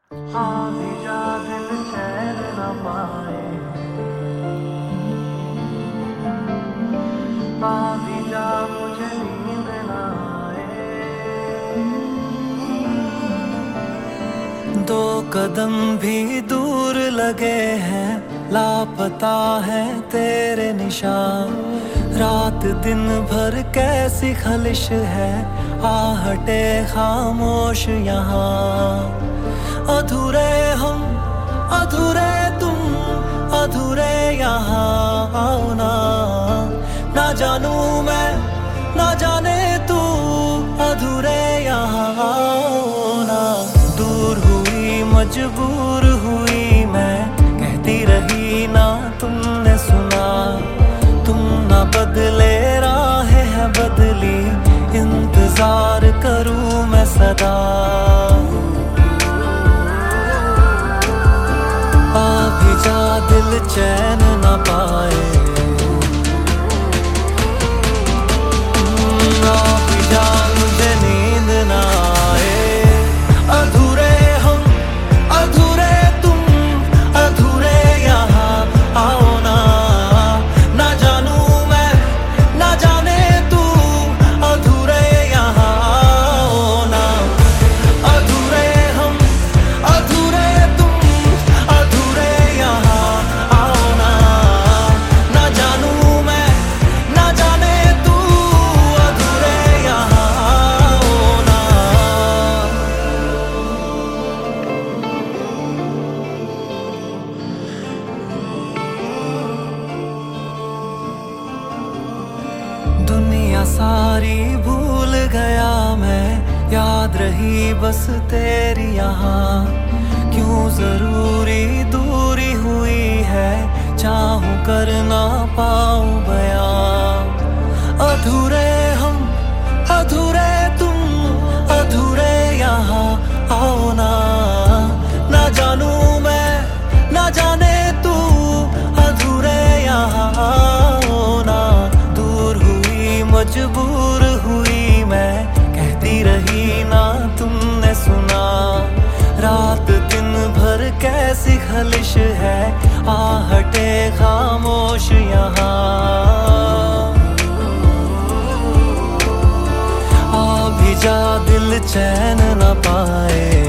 भी जा दिल चैन न पाए, भी जा मुझे नींद न आए। दो कदम भी दूर लगे हैं, लापता है तेरे निशान। रात दिन भर कैसी खलिश है, आहटे खामोश यहाँ। अधूरे हम, अधूरे तुम, अधूरे यहाँ। आओ ना, ना जानू मैं, ना जाने तू, अधूरे यहाँ। आओ ना, दूर हुई मजबूर हुई मैं, कहती रही ना तुमने सुना। तुम ना बदले राहें है बदली, इंतजार करूं मैं सदा। भी जा दिल चैन न पाए, भी जा मुझे नींद न आए। अधूरे हम, अधूरे तुम, अधूरे यहाँ। आओ ना, ना जानू मैं, ना जाने तू, अधूरे यहाँ। आओ ना, अधूरे हम, अधूरे तुम, अधूरे यहाँ। आओ ना, ना जानू मैं, ना जाने तू, अधूरे यहाँ। आओ ना। दुनिया सारी भूल गया मैं, याद रही बस तेरी यहाँ। क्यों जरूरी दूरी हुई है, चाहूं कर ना पाऊं बयां। अधूरे हम, अधूरे तुम, अधूरे यहाँ। आओ ना, ना जानू मैं, ना जाने तू, अधूरे यहाँ। आओ ना, दूर हुई मजबूर हुई मैं, कहती रही ना तुमने सुना। रात दिन भर कैसी खलिश है, आहटे खामोश यहाँ। भी जा दिल चैन न पाए।